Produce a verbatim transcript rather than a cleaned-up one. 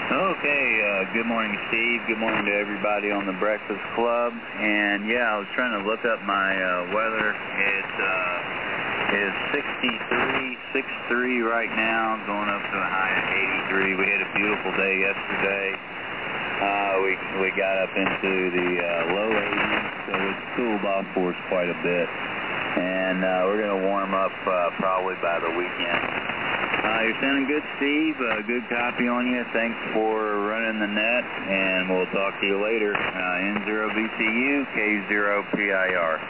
Okay, uh, good morning, Steve. Good morning to everybody on the Breakfast Club. And yeah, I was trying to look up my uh, weather. It uh, is sixty-three, sixty-three right now, going up to a high of eighty-three. We had a beautiful day yesterday. Uh, we we got up into the uh, low eighties, so it's cooled off for us quite a bit. And uh, we're going to warm up uh, probably by the weekend. Uh, you're sounding good, Steve. Uh, good copy on you. Thanks for running the net, and we'll talk to you later. Uh, N zero B T U, K zero P I R.